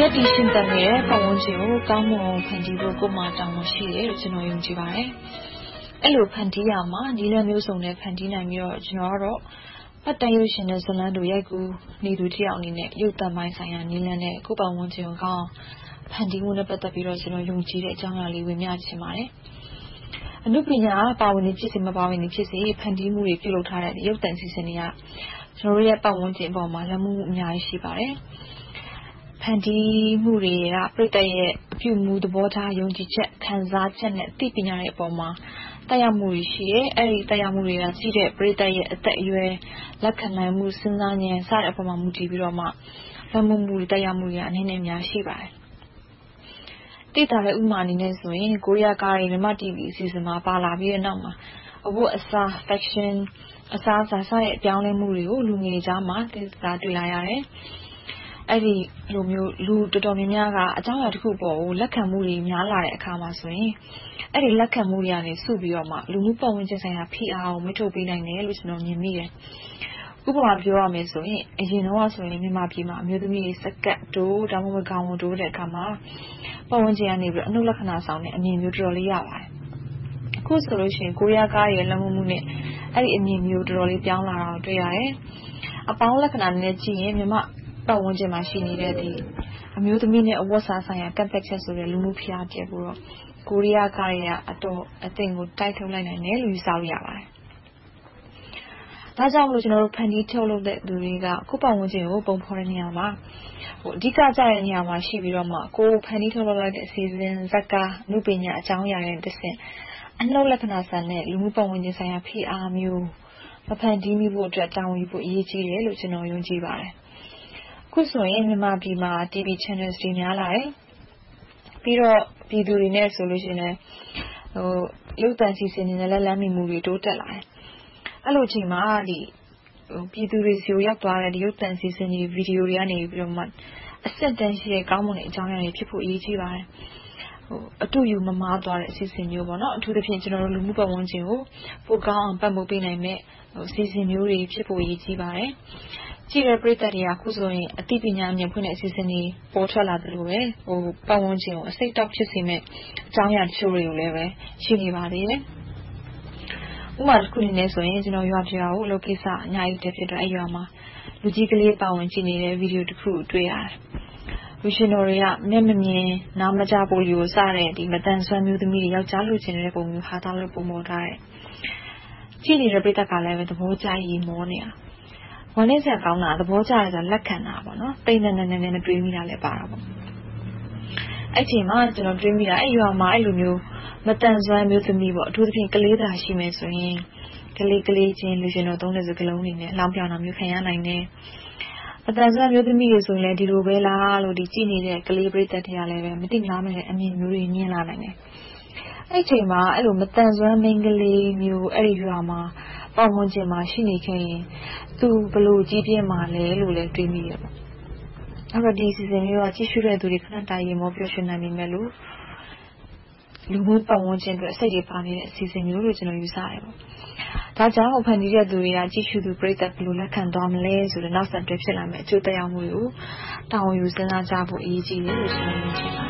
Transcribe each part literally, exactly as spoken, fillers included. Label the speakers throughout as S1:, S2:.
S1: ဆက်တီရှင်တန်ရဲ့ပတ်ဝန်းကျင်ကိုကောင်းမွန်ဖန်တီးဖို့ကိုမှတောင်းလို့ရှိတယ်လို့ကျွန်တော်ယုံကြည်ပါတယ်။အဲ့လိုဖန်တီးရမှာဒီလမျိုးစုံနဲ့ဖန်တီးနိုင်ပြီးတော့ကျွန်တော်ကတော့ပတ်တန်ရုပ်ရှင်နဲ့ဇလန်းတို့ရိုက်ကူးနေသူတစ်ယောက်အနေနဲ့ရုပ်သံပိုင်းဆိုင်ရာနည်းလမ်းနဲ့ကိုပတ်ဝန်းကျင်ကိုကောင်းဖန်တီးမှုနဲ့ပတ်သက်ပြီးတော့ကျွန်တော်ယုံကြည်တဲ့အကြောင်းအရာလေးဝင်ပြချင်ပါတယ်။အနုပညာပါဝင်နေဖြစ်စေမပါဝင်နေဖြစ်စေဖန်တီးမှုတွေပြုလုပ်ထားတဲ့ရုပ်သံစီစဉ်တွေကကျွန်တော်ရဲ့ပတ်ဝန်းကျင်အပေါ်မှာလက်မှုအများကြီးရှိပါတယ်။ဖန်တီးမှုတွေကပြည့်တဲ့ရဲ့အပြုမူသဘောထားယုံကြည်ချက်ခံစားချက်နဲ့သိပညာရဲ့အပေါ်မှာတက်ရောက်မှုရှိရဲအဲ့ဒီတက်ရောက်မှုတွေကရှိတဲ့ပြည့်တဲ့ရဲ့အသက်အရွယ်လက်ခံနိုင်မှုစဉ်းစားဉာဏ်စတဲ့အပေါ်မှာမူတည်ပြီးတော့မှလက်မှုမှုတက်ရောက်မှုတွေအနေနဲ့များရှိပါတယ်တိတာလည်းဥမာအနေနဲ့ဆိုရင်ကိုရီးယားကားတွေမြမ တီဗီ အစီအစဉ်မှာပါလာပြီးတဲ့နောက်မှာအဝတ်အစား fashion အစားအစာစတဲ့အပြောင်းလဲမှုတွေကိုလူငယ်ကြားမှာသိသာတွေ့လာရတယ်အဲ့ဒီလိုမျိုးလူတော်တော်များများကအကြောင်းအရာတစ်ခုပေါ်ကိုလက်ခံမှုတွေများလာတဲ့အခါမှာဆိုရင်အဲ့ဒီလက်ခံမှုတွေကနေစုပြီးတော့မှလူမှုပတ်ဝန်းကျင်ဆိုင်ရာဖိအားကိုမထုတ်ပေးနိုင်တယ်လို့ကျွန်တော်မြင်မိတယ်။ဥပမာပြောရမယ်ဆိုရင်အရင်တော့ဆိုရင်မြန်မာပြည်မှာအမျိုးသမီးတွေစကတ်တိုးဒါမှမဟုတ်ခေါင်းတိုးတဲ့အခါမှာပတ်ဝန်းကျင်ကနေပြီးအနုလက္ခဏာဆောင်တဲ့အမြင်မျိုးတော်တော်လေးရပါတယ်။အခုဆိုလို့ရှိရင်ကိုရီးယားကားရဲ့လက်မှုမှုနဲ့အဲ့ဒီအမြင်မျိုးတော်တော်လေးပြောင်းလာတာကိုတွေ့ရတယ်။အပေါင်းလက္ခဏာနဲ့ကြည့်ရင်မြန်မာပတ်ဝန်းကျင်မှာရှိနေတဲ့ဒီအမျိုးသမီးနဲ့အဝတ်စားဆိုင်ရာကန့်သက်ချက်ဆိုတဲ့လူမှုဖျားပြကိုတော့ကိုရီးယားကားတွေကအတော့အသိကိုတိုက်ထုတ်လိုက်နိုင်တယ်လို့ယူဆလို့ရပါတယ်။ဒါကြောင့်မလို့ကျွန်တော်တို့ဖန်တီးထုတ်လုပ်တဲ့လူတွေကကိုယ့်ပတ်ဝန်းကျင်ကိုပုံဖော်တဲ့နေရာမှာဟိုအဓိကကျတဲ့နေရာမှာရှိပြီးတော့မှကိုယ်ဖန်တီးထုတ်လုပ်လိုက်တဲ့အစီအစဉ်ဇာတ်ကားအမှုပညာအကြောင်းအရာတွေတစ်ဆင့်အနှုတ်လက္ခဏာဆန်တဲ့လူမှုပတ်ဝန်းကျင်ဆိုင်ရာဖိအားမျိုးမဖန်တီးမိဖို့အတွက်တာဝန်ယူဖို့အရေးကြီးတယ်လို့ကျွန်တော်ယုံကြည်ပါတယ်။ခုဆိုရင်မြန်မာပြည်မှာ တီဗီ channels တွေများလာတယ်ပြီးတော့ပြည်သူတွေနဲ့ဆိုလို့ရှိရင်ဟိုရုပ်သံစီစဉ်နေတဲ့လက်လမ်းမီမှုတွေတိုးတက်လာတယ်အဲ့လိုအချိန်မှာဒီဟိုပြည်သူတွေစီကိုရောက်သွားတဲ့ဒီရုပ်သံစီစဉ်တွေဗီဒီယိုတွေကနေပြီးတော့မှအဆက်တန်းရှိတဲ့ကောင်းမွန်တဲ့အကြောင်းအရာတွေဖြစ်ဖို့အရေးကြီးပါတယ်ဟိုအတူယူမမားသွားတဲ့အစီအစဉ်မျိုးပေါ့နော်အထူးသဖြင့်ကျွန်တော်တို့လူမှုပတ်ဝန်းကျင်ကိုပိုကောင်းအောင်ပတ်မှုပေးနိုင်မဲ့ဟိုအစီအစဉ်မျိုးတွေဖြစ်ဖို့အရေးကြီးပါတယ်ကြည့်ရတဲ့ပရိသတ်တွေကအခုဆိုရင်အသိပညာဉာဏ်ဖွင့်တဲ့အစီအစဉ်တွေပေါ်ထွက်လာတယ်လို့ပဲဟိုပတ်ဝန်းကျင်ကိုအစိတ်တောက်ဖြစ်စေမဲ့အကြောင်းအရာတချို့တွေကိုလည်းပဲရှိနေပါသေးတယ်ဥပမာတစ်ခုအနေနဲ့ဆိုရင်ကျွန်တော်ရွာပြာကိုအလုပ်ကိစ္စအများကြီးတက်ဖြစ်တော့အဲ့ရွာမှာလူကြီးကလေးပတ်ဝန်းကျင်နေတဲ့ဗီဒီယိုတစ်ခုတွေ့ရတယ်လူရှင်တော်တွေကမျက်မမြင်နားမကြားပိုလီကိုစတဲ့ဒီမတန်ဆွမ်းမျိုးသမီးတွေယောက်ျားလူချင်းတဲ့ပုံမျိုးဟာသားလို့ပုံပေါ်ထားတယ်ကြည့်နေတဲ့ပရိသတ်ကလည်းပဲသဘောကျရင်မောနေတာဝန်လေးဆက်ကောင်းတာသဘောကျတယ်ဆိုလက်ခံတာပေါ့နော်တိတ်နေနေနေနေတွေးမိတာလည်းပါတာပေါ့အဲ့ချိန်မှာကျွန်တော်တွေးမိတာအဲ့ရွာမှာအဲ့လိုမျိုးမတန်ဆွမ်းမျိုးသမီးပေါ့အထူးသဖြင့်ကလေးသားရှိမယ်ဆိုရင်ကလေးကလေးချင်းလူရှင်တော်သုံးတဲ့စကလုံးတွေနဲ့လောင်ပြောင်တာမျိုးခံရနိုင်တယ်မတန်ဆွမ်းမျိုးသမီးတွေဆိုရင်လည်းဒီလိုပဲလားလို့ဒီကြည့်နေတဲ့ကလေးပရိသတ်တွေကလည်းပဲမသိလားမဲ့အမြင်မျိုးတွေမြင်လာနိုင်တယ်အဲ့ချိန်မှာအဲ့လိုမတန်ဆွမ်းမိန်းကလေးမျိုးအဲ့ဒီရွာမှာပတ်ဝန်းကျင်မှာရှိနေခဲ့ရင်သူဘလို့ကြီးပြင်းမှာလဲလို့လည်းတွေးမိရပေါ့အဲ့တော့ဒီစီစဉ်မျိုးကကြည့်ရှုတဲ့သူတွေခဏတိုင်ရင်မောပျော်ရွှင်နိုင်နေမယ်လို့လူမှုပတ်ဝန်းကျင်အတွက်စိတ်တွေပါနေတဲ့အစီအစဉ်မျိုးလို့ကျွန်တော်ယူဆရတယ်ပေါ့ဒါကြောင့်ဖန်တီးတဲ့သူတွေကကြည့်ရှုသူပရိသတ်ဘလို့လက်ခံသွားမလဲဆိုတဲ့နောက်ဆက်တွဲဖြစ်လာမယ့်အကျိုးသက်ရောက်မှုတွေကိုတာဝန်ယူစဉ်းစားကြဖို့အရေးကြီးတယ်လို့ကျွန်တော်မြင်ပါတယ်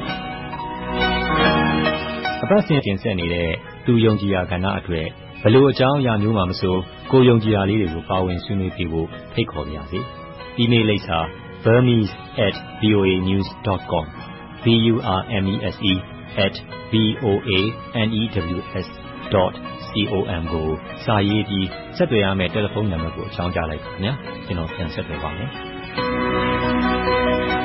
S2: အပတ်စဉ်တင်ဆက်နေတဲ့သူယုံကြည်ရာကဏ္ဍအတွက်ဘလို့အကြောင်းအရာမျိုးမှမဆိုကိုယုံကြည်ရာလေးတွေကိုပါဝင်ဆွေးနွေးပြဖို့ဖိတ်ခေါ်ပါရစေ။ email လိပ်စာ burmese at voa news dot com b u r m e s e at v o a n e w s dot com ကိုစာရေးပြီးဆက်သွယ်ရမယ့်တယ်လီဖုန်းနံပါတ်ကိုအကြောင်းကြားလိုက်ပါခင်ဗျာ။ကျွန်တော်ပြန်ဆက်သွယ်ပါမယ်။